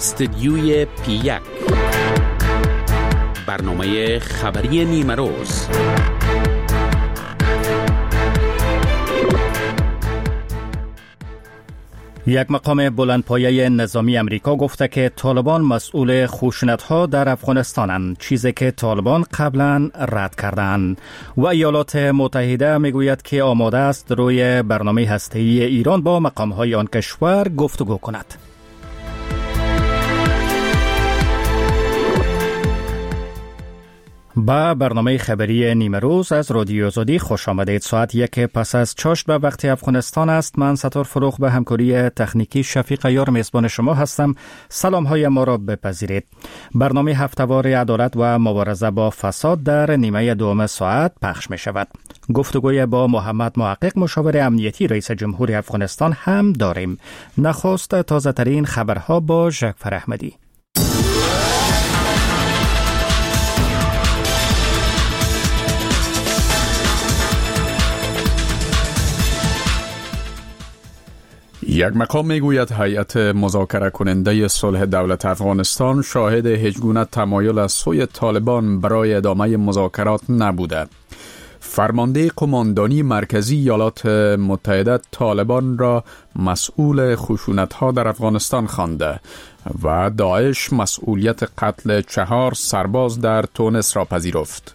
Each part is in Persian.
استدیوی پی1 برنامه خبری نیمه روز. یک مقام بلندپایه نظامی امریکا گفته که طالبان مسئول خشونت‌ها در افغانستانند، چیزی که طالبان قبلا رد کردند. و ایالات متحده میگوید که آماده است روی برنامه هسته‌ای ایران با مقام‌های آن کشور گفتگو کند. با برنامه خبری نیمه روز از رادیو آزادی خوش آمدید. ساعت 1 پس از چاشت به وقت افغانستان است. من ستار فروغ به همکاری تکنیکی شفیق یار میزبان شما هستم. سلام های ما را بپذیرید. برنامه هفته‌وار عدالت و مبارزه با فساد در نیمه دوم ساعت پخش می شود. گفتگوی با محمد محقق، مشاور امنیتی رئیس جمهور افغانستان هم داریم. نخست تازه ترین خبرها با ژاکفر احمدی. یک مقام میگوید هیئت مذاکره کننده صلح دولت افغانستان شاهد هیچ گونه تمایل از سوی طالبان برای ادامه مذاکرات نبوده. فرمانده قماندانی مرکزی ایالات متحده طالبان را مسئول خشونت‌ها در افغانستان خوانده و داعش مسئولیت قتل 4 سرباز در تونس را پذیرفت.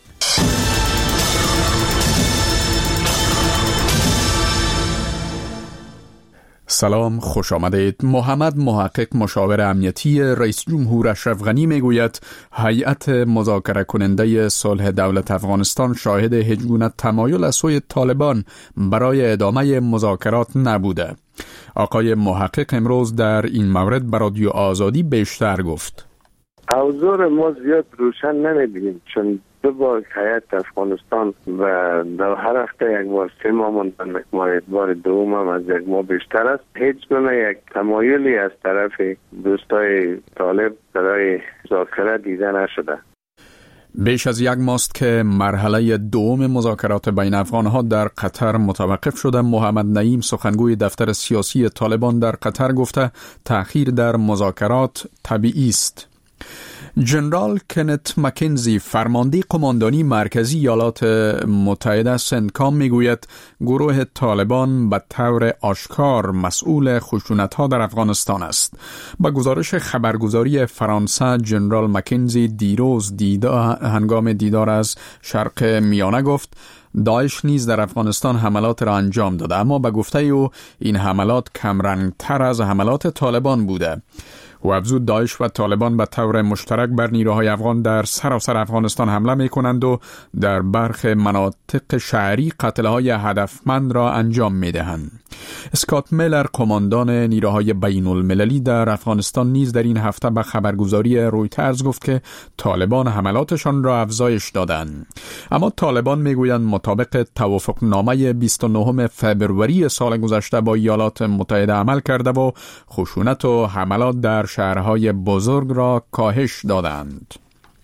سلام، خوش آمدید. محمد محقق، مشاور امنیتی رئیس جمهور اشرف غنی میگوید هیئت مذاکره کننده صلح دولت افغانستان شاهد هیچ گونه تمایل از سوی طالبان برای ادامه مذاکرات نبوده. آقای محقق امروز در این مورد به رادیو آزادی بیشتر گفت. اوضاع ما زیاد روشن نمیبینیم، چون 2 بار هیئت افغانستان و در هر هفته 1 بار 3 ماه ماندن، بار دوم هم از 1 ماه بیشتر است. هیچ گونه یک تمایلی از طرف دوستای طالب برای مذاکره دیده نشده. بیش از 1 ماه است که مرحله دوم مذاکرات بین افغان‌ها در قطر متوقف شده. محمد نعیم، سخنگوی دفتر سیاسی طالبان در قطر، گفته تأخیر در مذاکرات طبیعی است. جنرال کنت مکنزی، فرمانده قماندانی مرکزی ایالات متحده سنتکام، میگوید گروه طالبان به طور آشکار مسئول خشونت‌ها در افغانستان است. با گزارش خبرگزاری فرانسه، جنرال مکنزی دیروز هنگام دیدار از شرق میانه گفت داعش نیز در افغانستان حملات را انجام داده، اما به گفته او این حملات کمرنگتر از حملات طالبان بوده. و افزود داعش و طالبان به طور مشترک بر نیروهای افغان در سراسر افغانستان حمله می کنند و در برخی مناطق شهری قتلهای هدفمند را انجام می دهند. اسکات میلر، قماندان نیروهای بین المللی در افغانستان، نیز در این هفته به خبرگزاری رویترز گفت که طالبان حملاتشان را افزایش دادند. اما طالبان میگویند مطابق توافقنامه 29 فبروری سال گذشته با ایالات متحده عمل کرده و خشونت و حملات در شهرهای بزرگ را کاهش دادند.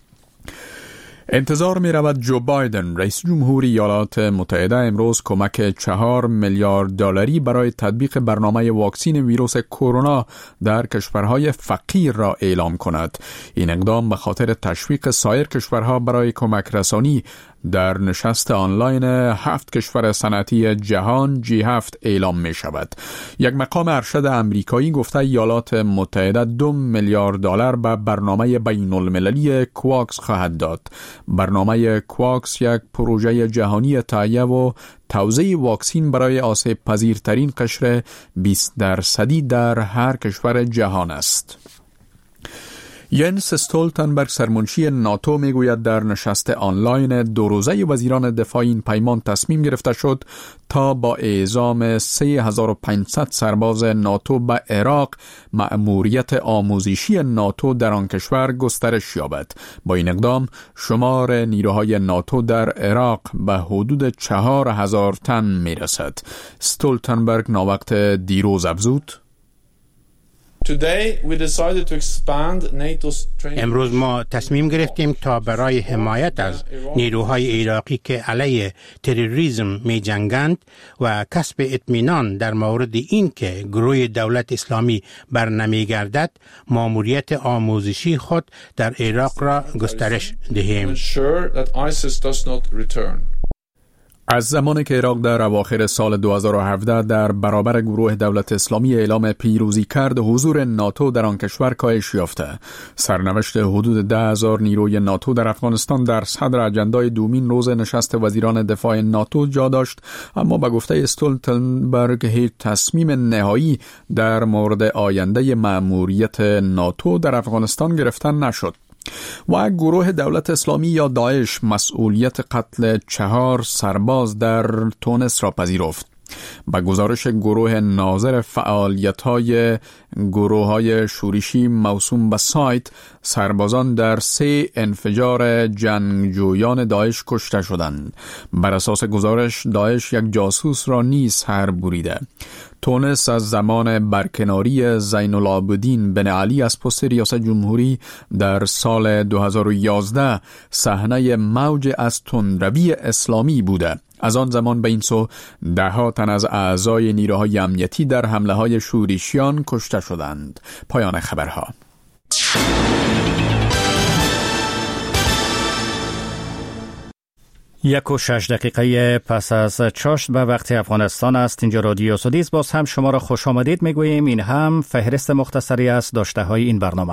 انتظار می رود جو بایدن، رئیس جمهور ایالات متحده، امروز کمک 4 میلیارد دلاری برای تطبیق برنامه واکسین ویروس کرونا در کشورهای فقیر را اعلام کند. این اقدام به خاطر تشویق سایر کشورها برای کمک رسانی در نشست آنلاین 7 کشور صنعتی جهان G7 اعلام می شود. یک مقام ارشد امریکایی گفته ایالات متحده 2 میلیارد دلار به برنامه بین المللی کواکس خواهد داد. برنامه کواکس یک پروژه جهانی تهیه و توزیع واکسین برای آسیب پذیرترین قشر 20% در هر کشور جهان است. ینس استولتنبرگ، سرمنشی ناتو، میگوید در نشست آنلاین 2 روزه وزیران دفاع این پیمان تصمیم گرفته شد تا با اعزام 3500 سرباز ناتو به عراق مأموریت آموزشی ناتو در آن کشور گسترش یابد. با این اقدام شمار نیروهای ناتو در عراق به حدود 4000 تن میرسد. استولتنبرگ ناوقت دیروز افزود امروز ما تصمیم گرفتیم تا برای حمایت از نیروهای عراقی که علیه تروریسم می جنگند و کسب اطمینان در مورد این که گروه دولت اسلامی بر نمی گردد ماموریت آموزشی خود در عراق را گسترش دهیم. از زمانی که عراق در اواخر سال 2017 در برابر گروه دولت اسلامی اعلام پیروزی کرد، حضور ناتو در آن کشور کاهش یافته. سرنوشت حدود 10,000 نیروی ناتو در افغانستان در صدر اجندای دومین روز نشست وزیران دفاع ناتو جا داشت، اما به گفته استولتنبرگ هیچ تصمیم نهایی در مورد آینده مأموریت ناتو در افغانستان گرفته نشد. و گروه دولت اسلامی یا داعش مسئولیت قتل 4 سرباز در تونس را پذیرفت. با گزارش گروه ناظر فعالیت‌های گروه‌های شورشی موسوم به سایت، سربازان در 3 انفجار جنگجویان داعش کشته شدند. بر اساس گزارش داعش یک جاسوس را نیز سر بریده. تونس از زمان برکناری زین العابدین بن علی از پست ریاست جمهوری در سال 2011 صحنه موج از تندروی اسلامی بوده. از آن زمان به این سو 10 تن از اعضای نیروهای امنیتی در حمله‌های شورشیان کشته شدند. پایان خبرها. 1:06 پس از چاشت به وقت افغانستان است. اینجا رادیو سودیس. باز هم شما را خوش آمدید میگوییم. این هم فهرست مختصری از داشته های این برنامه.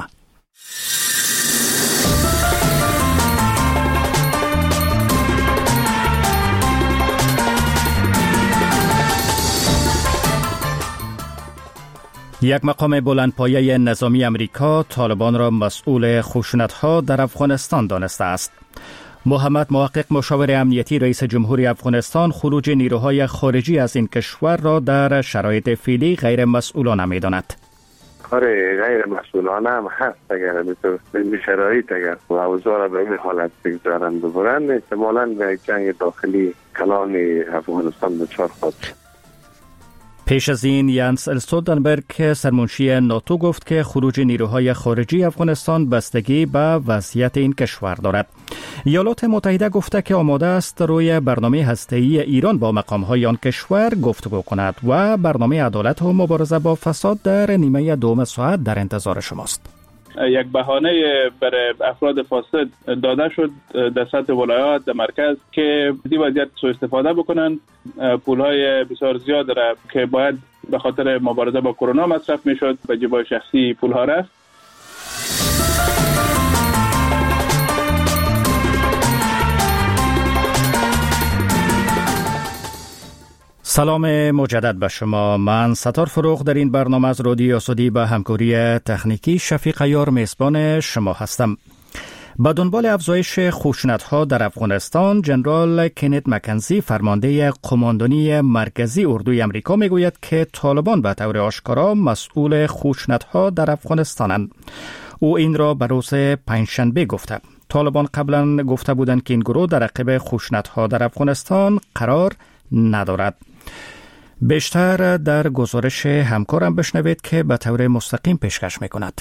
یک مقام بلندپایه نظامی امریکا طالبان را مسئول خشونت‌ها در افغانستان دانسته است. محمد محقق، مشاور امنیتی رئیس جمهوری افغانستان، خروج نیروهای خارجی از این کشور را در شرایط فعلی غیر مسئولانه می‌داند. غیر مسئولانه هم هست. اگر به شرایط اگر اوضاع را به این حالت بگذارند ببرند، احتمالاً به جنگ داخلی کلان افغانستان دچار خواهد شد. پیش از این یانس استولتنبرگ سرمنشی ناتو گفت که خروج نیروهای خارجی افغانستان بستگی به وضعیت این کشور دارد. ایالات متحده گفته که آماده است روی برنامه هسته‌ای ایران با مقام‌های آن کشور گفتگو کند و برنامه عدالت و مبارزه با فساد در نیمه دوم ساعت در انتظار شماست. یک بهانه برای افراد فاسد داده شد در سطح ولایات در مرکز که دی وضعیت سوء استفاده بکنن. پولهای بسیار زیاد را که باید به خاطر مبارزه با کرونا مصرف میشد به جیبای شخصی پولها رفت. سلام مجدد به شما. من ستار فروغ در این برنامه از رادیو سودی به همکاری تکنیکی شفیق یار میزبان شما هستم. با دنبال افزایش خشونت‌ها در افغانستان، جنرال کینت مکنزی، فرمانده قماندانی مرکزی اردوی امریکا، میگوید که طالبان به طور آشکارا مسئول خشونت‌ها در افغانستانند. او این را به روز پنجشنبه گفته. طالبان قبلا گفته بودند که این گروه در عقب خشونت‌ها در افغانستان قرار ندارد. بیشتر در گزارش همکارم بشنوید که به طور مستقیم پیشکش میکند.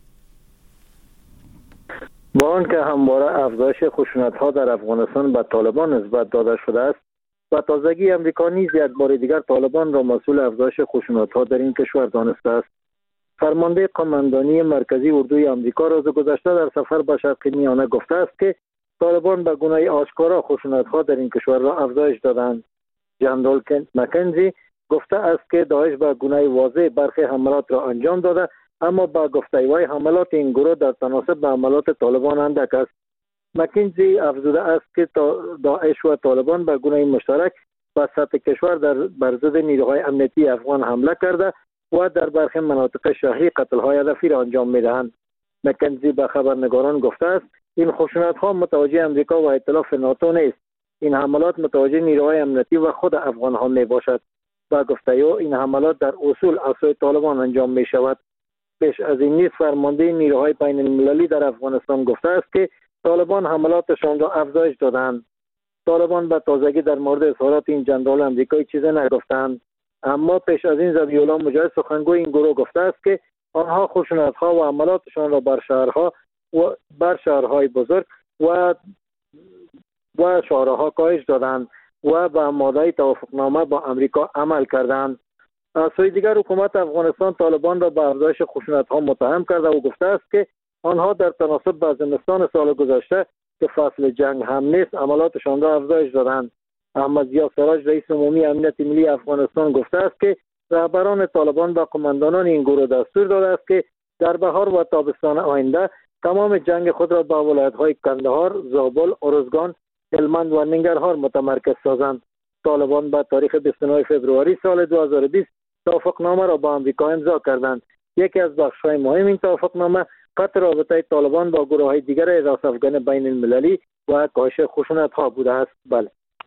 با آنکه همواره افزایش خشونت‌ها در افغانستان به طالبان نسبت داده شده است و تازگی امریکا نیز یک بار دیگر طالبان را مسئول افزایش خشونت‌ها در این کشور دانسته است. فرمانده قماندانی مرکزی اردوی امریکا روز گذشته در سفر به شرق میانه گفته است که طالبان به گونه آشکارا خشونت‌ها در این کشور را افزایش دادند. جنرال کینت مکنزی گفته است که داعش به گونه واضح برخی حملات را انجام داده، اما با گفته وی حملات این گروه در تناسب به حملات طالبان اندک است. مکنزی افزوده است که داعش و طالبان به گونه مشترک به سطح کشور بر ضد نیروهای امنیتی افغان حمله کرده و در برخی مناطق شهری قتل‌های هدفی را انجام می‌دهند. مکنزی به خبرنگاران گفته است این خشونت‌ها متوجه امریکا و ائتلاف ناتو نیست. این حملات متوجه نیروهای امنیتی و خود افغان‌ها میباشد. با گفته او این حملات در اصول اسای طالبان انجام می شود. پیش از این نیز فرمانده نیروهای بین المللی در افغانستان گفته است که طالبان حملاتشان را افزایش دادند. طالبان به تازگی در مورد اظهارات این جنرال امریکایی چیزی نگفتند، اما پیش از این ذبیح الله مجاهد سخنگوی این گروه گفته است که آنها خشونت‌ها و عملاتشان را بر شهرهای بزرگ و شهرها کاهش دادند و به ماده توافقنامه با امریکا عمل کردند. از سوی دیگر حکومت افغانستان طالبان را به افزایش خشونت‌ها متهم کرده و گفته است که آنها در تناسب با زمستان سال گذشته که فصل جنگ هم نیست عملاتشان را افزایش دادند. احمد ضیا سراج رئیس عمومی امنیت ملی افغانستان گفته است که رهبران طالبان و قماندانان این گروه دستور داده است که در بهار و تابستان آینده تمام جنگ خود را به ولایت‌های کندهار، زابل، ارزگان، هلمند و ننگرهار متمرکز سازند. طالبان به تاریخ 29 فوریه سال 2020 توافقنامه را با آمریکا امضا کردند. یکی از بخش‌های مهم این توافقنامه قطع رابطه طالبان با گروه‌های دیگر حراس افغان بین المللی و کاهش خشونت‌ها بوده است. بله.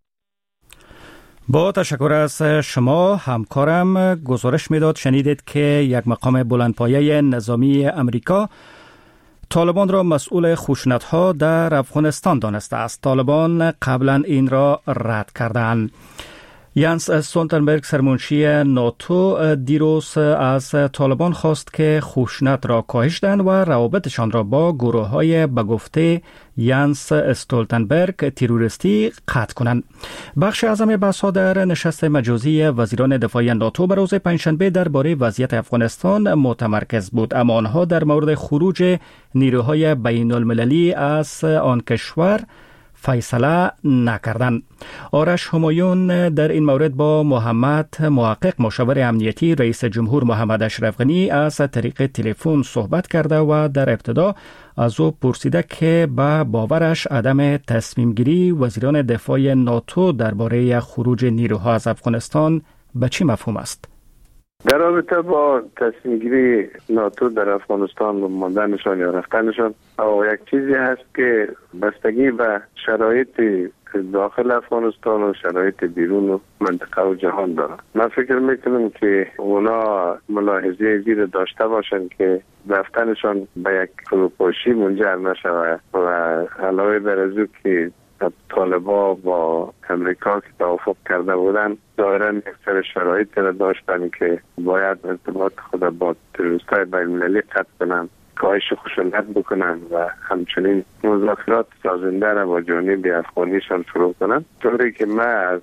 با تشکر از شما. همکارم گزارش میداد شنیدید که یک مقام بلندپایه نظامی امریکا طالبان را مسئول خشونت‌ها در افغانستان دانسته است. طالبان قبلا این را رد کردند. یانس استولتنبرگ سرمنشی ناتو دیروز از طالبان خواست که خشونت را کاهش دهند و روابطشان را با گروه‌های به گفته یانس استولتنبرگ تروریستی قطع کنند. بخش اعظم بحث‌ها در نشست مجازی وزیران دفاع ناتو روز پنجشنبه درباره وضعیت افغانستان متمرکز بود، اما آنها در مورد خروج نیروهای بین المللی از آن کشور فیصله نکردند. آرش همایون در این مورد با محمد محقق مشاور امنیتی رئیس جمهور محمد اشرف غنی از طریق تلفن صحبت کرده و در ابتدا از او پرسیده که به باورش عدم تصمیم گیری وزیران دفاع ناتو درباره خروج نیروها از افغانستان به چه مفهوم است؟ در رابطه با تصمیم گیری ناتو در افغانستان و ماندنشان یا رفتنشان یک چیزی هست که بستگی به شرایط داخل افغانستان و شرایط بیرون منطقه و جهان داره. من فکر میکنم که اونا ملاحظه زیر داشته باشند که رفتنشان به یک فروپاشی منجر نشود و علاوه بر از او که طالبا با امریکا که توافق کرده بودن ظاهراً یک سری شرایط را داشتن که باید ارتباط خود با تروریست‌های بین المللی قطع کنند، کاهش خشونت بکنند و همچنین مذاکرات سازنده را با جانب افغانیشان شروع کنند. طوری که ما از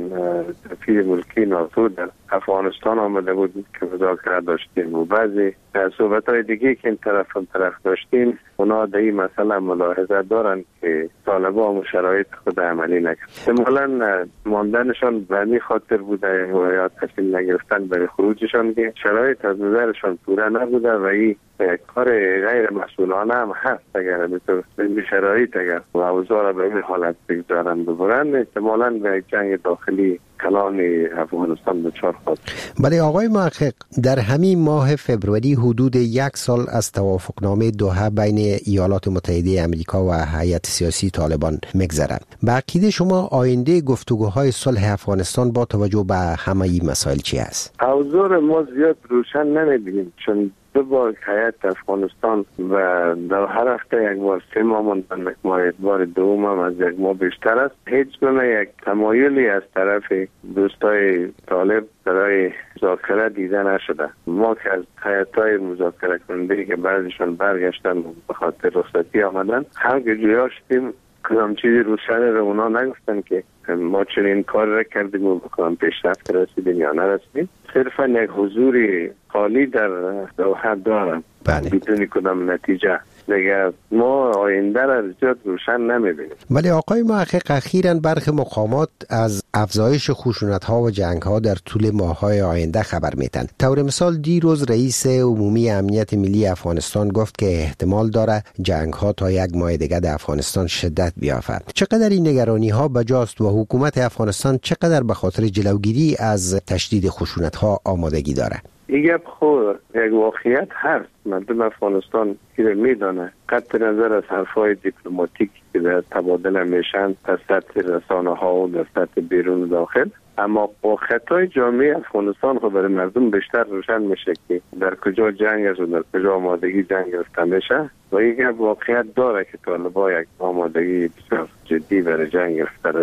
سفیر ملکی ناتو در افغانستان آمده بود که مذاکرات داشتیم و بعضی صحبت‌های دیگه که این طرف داشتیم اونا در این مسئله ملاحظه دارند که طالبان و شرایط خود عملی نکرد. احتمالاً ماندنشان به این خاطر بوده یا تصمیم نگرفتن برای خروجشان که شرایط از نظرشان پوره نبوده و این کار غیر مسئولانه هم هست. اگر به شرایط اگر اوضاع را به این حالت بگذارند ببرند احتمالاً به جنگ داخلی کلان افغانستان دچار خواهد. بله آقای محقق، در همین ماه فوریه حدود 1 سال از توافقنامه دوحه بین ایالات متحده امریکا و هیئت سیاسی طالبان میگذرد. به عقیده شما آینده گفتگوهای صلح افغانستان با توجه به همه این مسائل چی است؟ اوضاع ما زیاد روشن نمیبینیم، چون دو بار هیئت افغانستان و در هر هفته یک بار 3 ماه ماندن، بار دوم هم از 1 ماه بیشتر است. هیچ گونه یک تمایلی از طرف دوستای طالب برای مذاکره دیده نشده. ما که از هیئت‌های مذاکره کننده که بعضیشان برگشتن به خاطر رخصتی آمدن هم که جویا شدیم کدام چیزی روشن رو اونا نگفتن که ما چنین کار را کردیم و بکنم پیشرفت رسیدیم یا نرسیدیم. صرفا یک حضور خالی در دوحه دارم بدون کدام نتیجه. دیگه ما آینده را زیاد روشن نمیبینیم. ولی آقای محقق اخیراً برخی مقامات از افزایش خشونت‌ها و جنگ‌ها در طول ماه‌های آینده خبر میدن. طور مثال دیروز رئیس عمومی امنیت ملی افغانستان گفت که احتمال داره جنگ‌ها تا 1 ماه دیگه در افغانستان شدت بیافت. چقدر این نگرانی‌ها بجاست و حکومت افغانستان چقدر به خاطر جلوگیری از تشدید خشونت‌ها آمادگی داره؟ این خود یک واقعیت هست. مردم افغانستان که میدانه قطع نظر از حرفای دیپلماتیک که در تبادل میشن در سطح رسانه ها و در سطح بیرون و داخل، اما با خطای جامعه افغانستان خود برای مردم بیشتر روشن میشه که در کجا جنگ است و در کجا آمادگی جنگ گرفته میشه و یک واقعیت داره که طالبان یک آمادگی بسیار جدی برای جنگ گرفته است.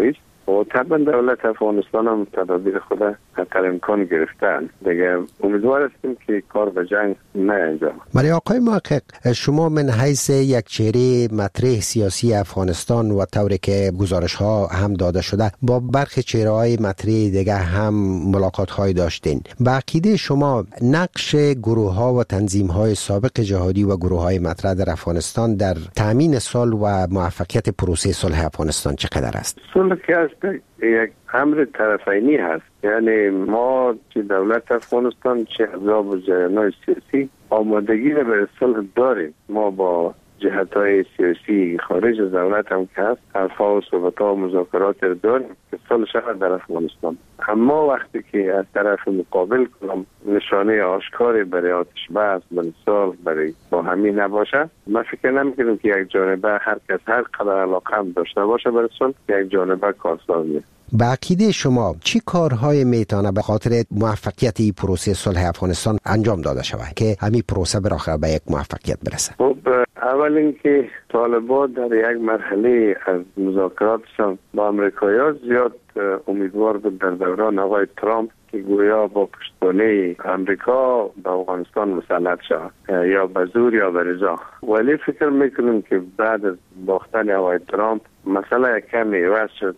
و طبعا دولت افغانستان هم تدابیر خود حتی امکان گرفتن دیگه. امیدوار هستیم که کار به جنگ نه انجام. ولی آقای محقق، شما من حیث یک چهره مطرح سیاسی افغانستان و طوری که گزارش ها هم داده شده با برخی چهره های مطرح دیگه هم ملاقات های داشتین، با عقیده شما نقش گروه ها و تنظیم های سابق جهادی و گروه های مطرح در افغانستان در تامین صلح و موفقیت پروسه صلح افغانستان چقدر است؟ صلح که هست یک امر طرفینی هست، یعنی ما چه دولت افغانستان چه احزاب و جریان‌های سیاسی آمادگی رو به صلح داریم. ما با جهت‌های سیاسی خارج از دولت هم که هست حرفا و صحبت‌ها و مذاکرات رو داریم که صلح شود در افغانستان. اما وقتی که از طرف مقابل کنم نشانه آشکاری برای آتش بس، برای صلح، برای با همین نباشه، من فکر نمی‌کنم که یک جانبه هر کس هر قدر علاقه هم داشته باشه برای صلح یک جانبه کارساز نیست. با عقیده شما چی کارهای میتونه به خاطر موفقیت این پروسه صلح افغانستان انجام داده شود که همین پروسه بالاخره به یک موفقیت برسه؟ خب اول اینکه طالبان در یک مرحله از مذاکراتشان با امریکایی‌ها زیاد امیدوار بود در دوران آقای ترامپ که گویا با پشتوانه امریکا به افغانستان مسلط شود یا به زور یا به رضا. ولی فکر میکنم که بعد از باختن آقای ترامپ مسئله کمی عوض شد،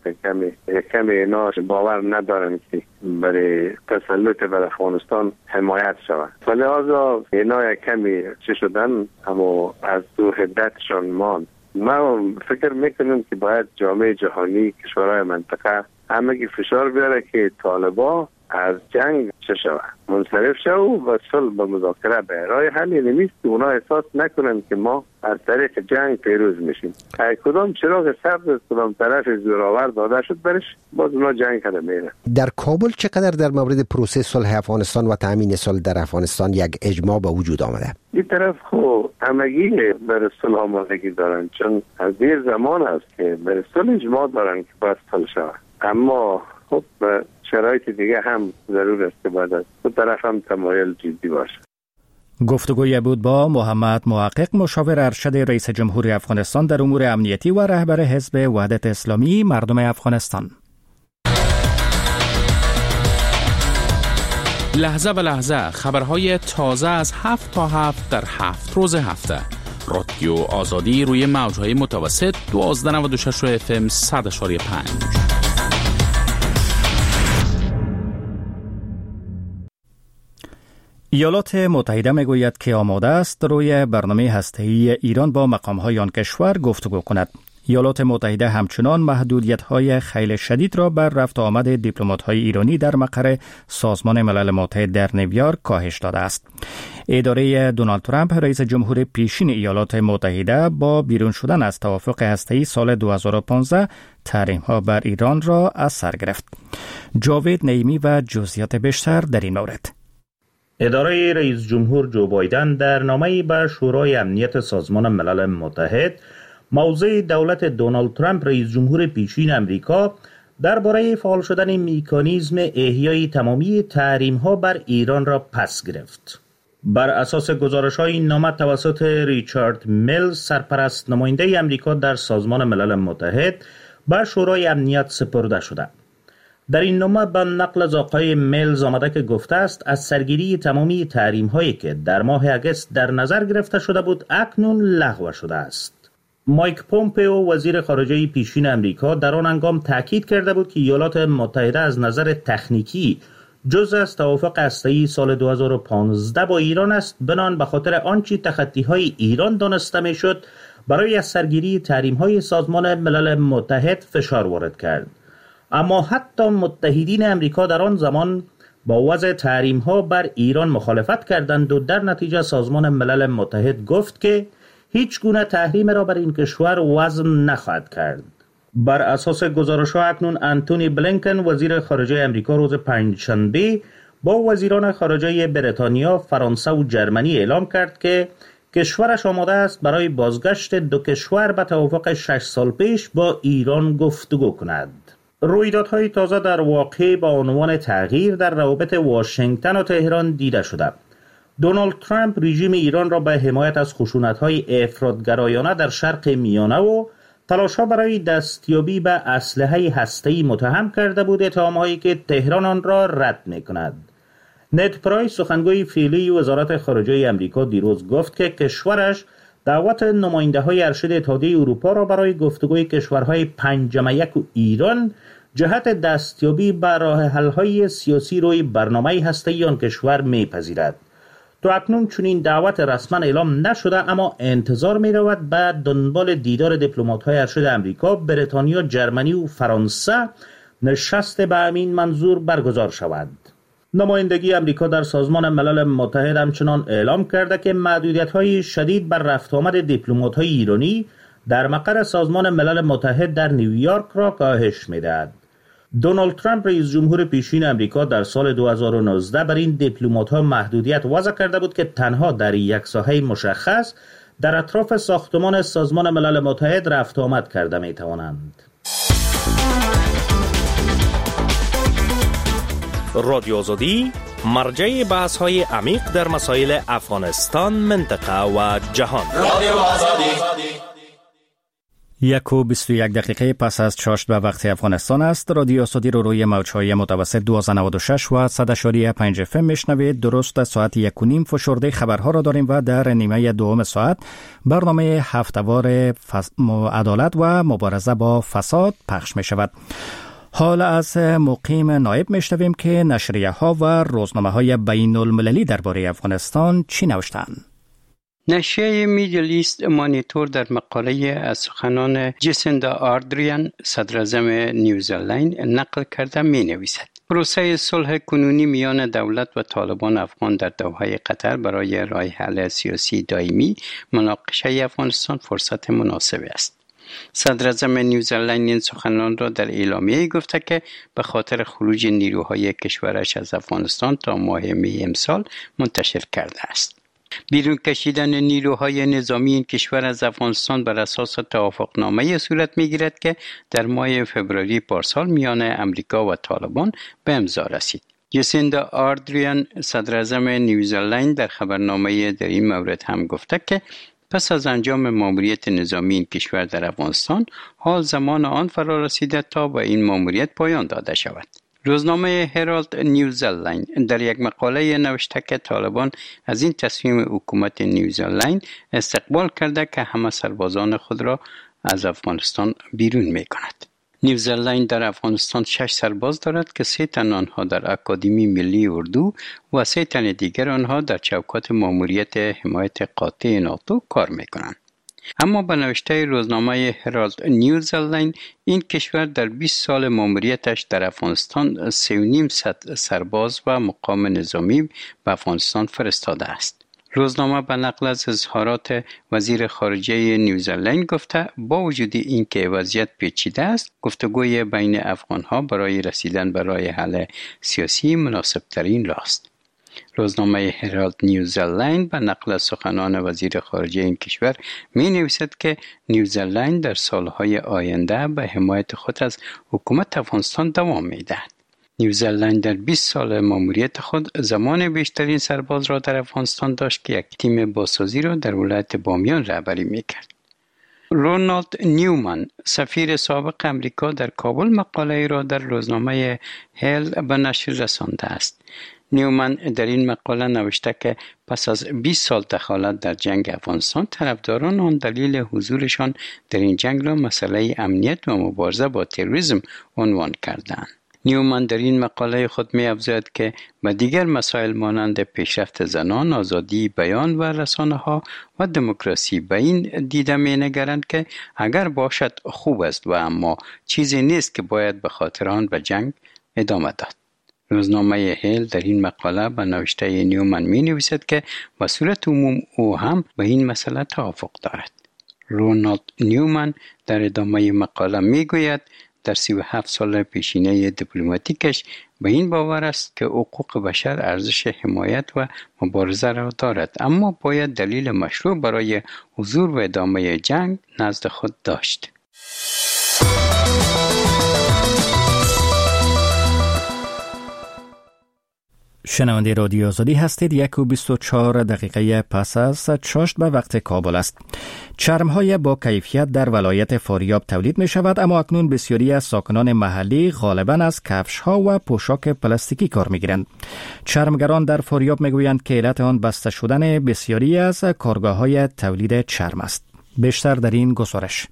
کمی اینا باور ندارن که برای تسلط بر افغانستان حمایت شود. لذا اینا کمی چه شدن اما از دو حدتشان ماند. من فکر میکنم که باید جامعه جهانی، کشورهای منطقه همگی فشار بیاره که طالبان از جنگ چه شود، منصرف شود و صلح به مذاکره به راه حل نیست که اونا احساس نکنن که ما از طریق جنگ پیروز میشیم. کدام چراغ سبز از کدام طرف زوراور داده شد برش باز اونا جنگ کرده میره. در کابل چقدر در مورد پروسه صلح افغانستان و تامین صلح در افغانستان یک اجماع به وجود آمده؟ این طرف خب همگی برای صلح آمادگی دارن، چون از دیر زمان است که برای صلح اجماع دارن که باید صلح شود. اما خب شرایط دیگه هم ضرور است که باید از دو طرف هم تمایل جدی باشه. گفتگوی بود با محمد محقق، مشاور ارشد رئیس جمهور افغانستان در امور امنیتی و رهبر حزب وحدت اسلامی مردم افغانستان. لحظه به لحظه خبرهای تازه از 7 تا 7 در 7 روز هفته. رادیو آزادی روی موجهای متوسط 1296 FM 100.5. ایالات متحده میگوید که آماده است روی برنامه هسته‌ای ایران با مقام‌های آن کشور گفتگو کند. ایالات متحده همچنان محدودیت‌های خیلی شدید را بر رفت آمد دیپلمات‌های ایرانی در مقر سازمان ملل متحد در نیویورک کاهش داده است. اداره دونالد ترامپ رئیس جمهور پیشین ایالات متحده با بیرون شدن از توافق هسته‌ای سال 2015 تحریم‌ها بر ایران را از سر گرفت. جاوید نعیمی و جزئیات بیشتر در این مورد. اداره رئیس جمهور جو بایدن در نامه‌ای به شورای امنیت سازمان ملل متحد موضع دولت دونالد ترامپ رئیس جمهور پیشین امریکا درباره فعال شدن مکانیزم احیای تمامی تحریم‌ها بر ایران را پس گرفت. بر اساس گزارش‌های این نامه توسط ریچارد میلز، سرپرست نماینده امریکا در سازمان ملل متحد، به شورای امنیت سپرده شده. در این نامه به نقل از آقای میلز آمده که گفته است از سرگیری تمامی تحریم‌هایی که در ماه اگست در نظر گرفته شده بود اکنون لغو شده است. مایک پومپئو وزیر خارجه پیشین امریکا در آن هنگام تاکید کرده بود که ایالات متحده از نظر تکنیکی جزء از توافق هسته‌ای سال 2015 با ایران است، بنان به خاطر آنچه تخطی‌های ایران دانسته می‌شد برای از سرگیری تحریم‌های سازمان ملل متحد فشار وارد کرد. اما حتی متحدین امریکا در آن زمان با وضع تحریم‌ها بر ایران مخالفت کردند و در نتیجه سازمان ملل متحد گفت که هیچ گونه تحریم را بر این کشور وضع نخواهد کرد. بر اساس گزارش‌ها اکنون انتونی بلینکن وزیر خارجه امریکا روز پنجشنبه با وزیران خارجه بریتانیا، فرانسه و جرمنی اعلام کرد که کشورش آماده است برای بازگشت دو کشور به توافق 6 سال پیش با ایران گفتگو کند. رویدادهای تازه در واقعه با عنوان تغییر در روابط واشنگتن و تهران دیده شده. دونالد ترامپ رژیم ایران را به حمایت از خشونت‌های افراط‌گرایانه در شرق میانه و تلاش‌ها برای دستیابی به اسلحه هسته‌ای متهم کرده بود، اتهام‌هایی که تهران آن را رد می‌کند. نت پرایس، سخنگوی فعلی وزارت خارجه آمریکا، دیروز گفت که کشورش دعوت نماینده‌های ارشد اتحادیه اروپا را برای گفتگوی کشورهای پنجم یک و ایران جهت دستیابی به راه حل‌های سیاسی روی برنامه هسته‌ای آن کشور می‌پذیرد. تا اکنون چنین دعوت رسما اعلام نشده، اما انتظار می‌رود به دنبال دیدار دیپلمات‌های ارشد آمریکا، بریتانیا، جرمنی و فرانسه نشست به همین منظور برگزار شود. نمایندگی آمریکا در سازمان ملل متحد همچنان اعلام کرده که محدودیت‌های شدید بر رفت آمد دیپلمات‌های ایرانی در مقر سازمان ملل متحد در نیویورک را کاهش می‌دهد. دونالد ترامپ رئیس جمهور پیشین آمریکا در سال 2019 بر این دیپلمات‌ها محدودیت وضع کرده بود که تنها در یک ساحه مشخص در اطراف ساختمان سازمان ملل متحد رفت آمد کرده می‌توانند. رادیو آزادی مرجع بحث‌های عمیق در مسائل افغانستان، منطقه و جهان. رادیو آزادی 1:21 پس از چاشت به وقت افغانستان است. رادیو آزادی رو روی موج‌های متوسط 1296 و 100.5 FM میشنوید. درست ساعت 1:30 فشرده خبرها را داریم و در نیمه دوم ساعت برنامه هفته‌وار عدالت و مبارزه با فساد پخش می شود. حال از مقیم نایب میشنویم که نشریه ها و روزنامه های بین المللی درباره افغانستان چی نوشتند. نشریه میدل ایست مانیتور در مقاله از سخنان جسیندا آردریان، صدراعظم نیوزلند، نقل کرده می نویسد: پروسه صلح کنونی میان دولت و طالبان افغان در دوحه قطر برای راه حل سیاسی دائمی مناقشه افغانستان فرصت مناسبی است. صدراعظم نیوزلند این سخنان را در اعلامیه گفته که به خاطر خروج نیروهای کشورش از افغانستان تا ماه می امسال منتشر کرده است. بیرون کشیدن نیروهای نظامی این کشور از افغانستان بر اساس توافقنامه صورت می‌گیرد که در ماه فوریه پارسال میان امریکا و طالبان به امضا رسید. جسیندا آردریان، صدراعظم نیوزلند، در خبرنامه در این مورد هم گفته که پس از انجام ماموریت نظامی این کشور در افغانستان، حال زمان آن فرا رسیده تا به این ماموریت پایان داده شود. روزنامه هرالد نیوزلند در یک مقاله نوشته که طالبان از این تصمیم حکومت نیوزلند استقبال کرده که همه سربازان خود را از افغانستان بیرون می کند. نیوزلند در افغانستان 6 سرباز دارد که 3 تن آنها در اکادمی ملی اردو و 3 تن دیگر آنها در چوکات ماموریت حمایت قاطع ناتو کار می کنند. اما به نوشته روزنامه هرالد نیوزلند، این کشور در 20 سال ماموریتش در افغانستان 3.5 سرباز و مقام نظامی به افغانستان فرستاده است. روزنامه به نقل از اظهارات وزیر خارجه نیوزلند گفته با وجود اینکه وضعیت پیچیده است، گفتگوی بین افغانها برای رسیدن به راه حل سیاسی مناسب ترین راست. روزنامه هرالد نیوزلند به نقل از سخنان وزیر خارجه این کشور می نویسد که نیوزلند در سالهای آینده به حمایت خود از حکومت افغانستان دوام می دهد. نیوزلند در 20 سال ماموریت خود زمان بیشترین سرباز را در افغانستان داشت که یک تیم بازسازی را در ولایت بامیان رهبری می کرد. رونالد نیومن، سفیر سابق امریکا در کابل، مقاله را در روزنامه هیل به نشر رسانده است. نیومن در این مقاله نوشته که پس از 20 سال دخالت در جنگ افغانستان، طرفداران آن دلیل حضورشان در این جنگ را مسئله امنیت و مبارزه با تروریسم عنوان کردند. نیومن در این مقاله خود می افزاید که به دیگر مسائل مانند پیشرفت زنان، آزادی بیان و رسانه ها و دموکراسی به این دیده می نگرند که اگر باشد خوب است و اما چیزی نیست که باید به خاطر آن به جنگ ادامه داد. روزنامه هیل در این مقاله به نوشته نیومن می نویسد که به صورت عموم او هم به این مسئله توافق دارد. رونالد نیومن در ادامه مقاله می گوید در 37 سال پیشینه دیپلماتیکش به این باور است که حقوق بشر ارزش حمایت و مبارزه را دارد، اما باید دلیل مشروع برای حضور و ادامه جنگ نزد خود داشت. شنونده رادیو آزادی هستید. 1:24 دقیقه پس از 6 به وقت کابل است. چرم‌های با کیفیت در ولایت فاریاب تولید می شود، اما اکنون بسیاری از ساکنان محلی غالباً از کفش‌ها و پوشاک پلاستیکی کار می‌گیرند. چرمگران در فاریاب می‌گویند که علت آن بسته شدن بسیاری از کارگاه‌های تولید چرم است. بیشتر در این گزارش.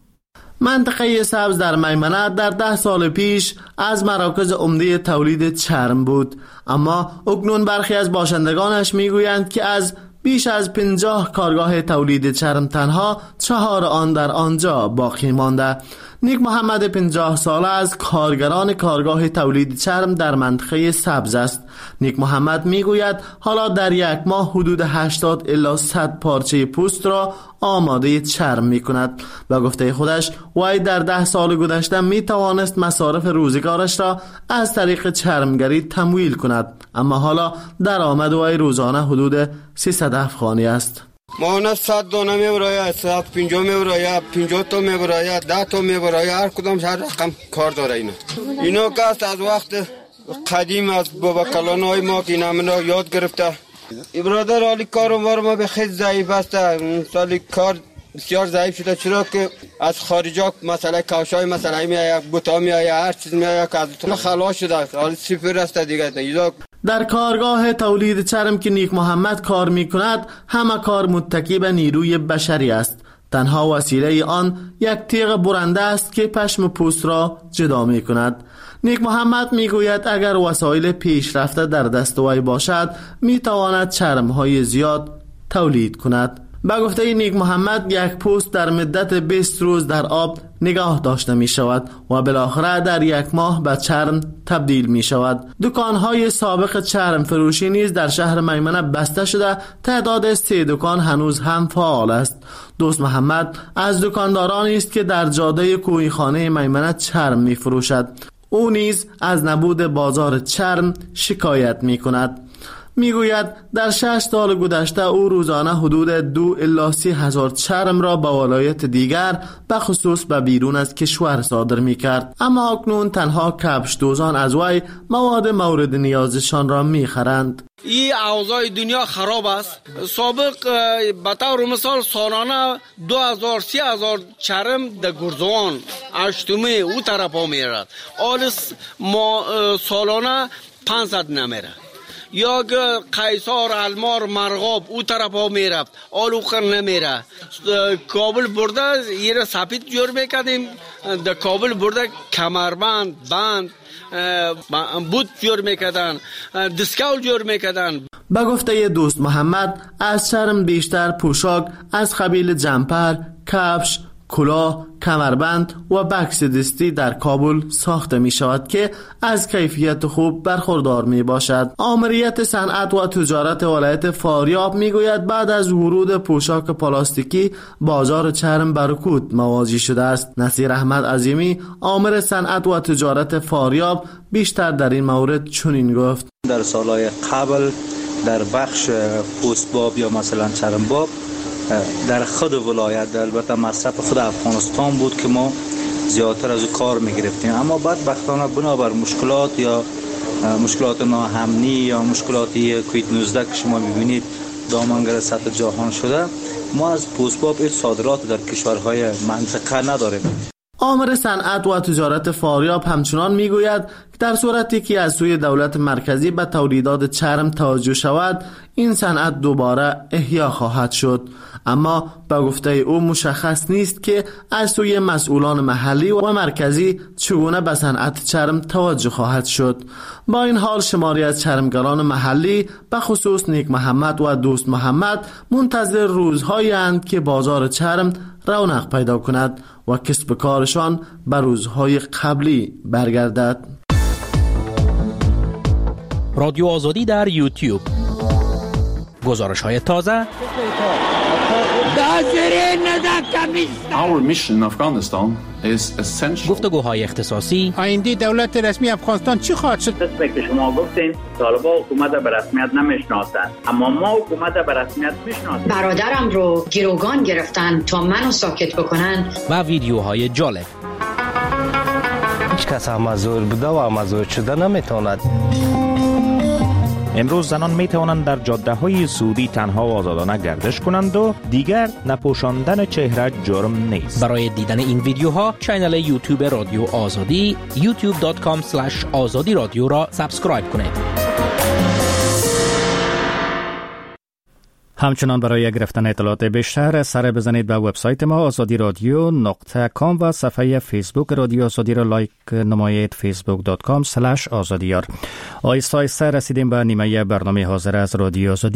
منطقه سبز در میمنه در 10 سال پیش از مراکز عمده تولید چرم بود، اما اکنون برخی از باشندگانش میگویند که از بیش از 50 کارگاه تولید چرم تنها 4 آن در آنجا باقی مانده. نیک محمد 50 ساله از کارگران کارگاه تولید چرم در منطقه سبز است. نیک محمد میگوید حالا در یک ماه حدود 80 الی 100 پارچه پوست را آماده چرم می کند. با گفته خودش وی در 10 سال گذشته می توانست مصارف روزگارش را از طریق چرمگری تمویل کند، اما حالا درآمد وی روزانه حدود 300 افغانی است. ماهانه 100 دانه میبراید، 150 میبراید، 50 تا میبراید، 10 تا میبراید، هر کدام هر رقم کار داره. اینا که است از وقت قدیم از بابا کلانای ما که اینا من یاد گرفته. برادر حالی کار ما به خیلی ضعیف است، سالی کار بسیار ضعیف شده، چرا که از خارجا مثلا کاشای مثلا میآید، بوتا میآید، هر چیز میآید که از خلاص شده، حالی صفر است دیگه. در کارگاه تولید چرم که نیک محمد کار می کند همه کار متکی به نیروی بشری است. تنها وسیله آن یک تیغ برنده است که پشم پوست را جدا می کند. نیک محمد می گوید اگر وسایل پیشرفته در دست وی باشد می تواند چرم های زیاد تولید کند. با گفته نیک محمد یک پوست در مدت 20 روز در آب نگاه داشته می شود و بالاخره در یک ماه به چرم تبدیل می شود. دکانهای سابق چرم فروشی نیز در شهر میمنه بسته شده، تعداد 3 دکان هنوز هم فعال است. دوست محمد از دکاندارانی است که در جاده کوهیخانه میمنه چرم می فروشد. او نیز از نبود بازار چرم شکایت می کند. میگوید در 6 سال گذشته او روزانه حدود 2 الی 3 هزار چرم را به ولایت دیگر به خصوص به بیرون از کشور صادر می کرد، اما اکنون تنها کفش دوزان از وی مواد مورد نیازشان را می خرند. این اوضاع دنیا خراب است. سابق به طور مثال سالانه 2000 3000 چرم در گرزوان اشتومه او طرف ها می رد، آلس ما سالانه 500 نمیره، یا قیصار المار مرغاب او طرف ها میرفت، آلو خر نمیره. کابل برده یه سپید جور میکردیم، در کابل برده کمربند بند بود جور میکردن، دسکاول جور میکردن. با گفته دوست محمد از چرم بیشتر پوشاک از قبیل جمپر، کفش، کلاه، کمربند و بکس دستی در کابل ساخته می شود که از کیفیت خوب برخوردار می باشد. آمریت صنعت و تجارت ولایت فاریاب می گوید بعد از ورود پوشاک پلاستیکی بازار چرم به رکود مواجه شده است. نصیر احمد عظیمی آمر صنعت و تجارت فاریاب بیشتر در این مورد چنین گفت: در سالهای قبل در بخش پوستباب یا مثلا چرمباب در خود ولایت البته مصرف خود افغانستان بود که ما زیادتر از او کار میگرفتیم، اما بدبختانه بنابر مشکلات یا مشکلات ناامنی یا مشکلاتی کووید 19 که شما میبینید دامنگیر سطح جهان شده، ما از پوستباب این صادرات در کشورهای منطقه نداریم. آمر صنعت و تجارت فاریاب همچنان میگوید که در صورتی که از سوی دولت مرکزی به تولیدات چرم توجه شود این صنعت دوباره احیا خواهد شد، اما با گفته او مشخص نیست که از سوی مسئولان محلی و مرکزی چگونه به صنعت چرم توجه خواهد شد. با این حال شماری از چرمگران محلی به خصوص نیک محمد و دوست محمد منتظر روزهایی اند که بازار چرم رونق پیدا کند و کسب کارشان به روزهای قبلی برگردد. رادیو آزادی در یوتیوب، گزارش‌های تازه، گفتگوهای اختصاصی. آینده دولت رسمی افغانستان چی خواهد شد؟ قسمی که شما گفتین طالبان حکومت به رسمیت نمیشناسند، اما ما حکومت به رسمیت میشناسیم. برادرم رو گروگان گرفتن تا منو ساکت بکنن. و ویدیوهای جالب. هیچ کس هم مزور بوده و مزور شده نمیتواند. امروز زنان می توانند در جاده های سعودی تنها و آزادانه گردش کنند و دیگر نپوشاندن چهره جرم نیست. برای دیدن این ویدیوها کانال یوتیوب رادیو آزادی youtube.com/azadi رادیو را سابسکرایب کنید. همچنان برای گرفتن اطلاعات بیشتر سر بزنید به وبسایت ما azadiradyo.com و صفحه فیسبوک رادیو آزادی را لایک نمایید facebook.com/azadiyar. آیسته آیسته رسیدیم به نیمه برنامه حاضر از رادیو آزادی.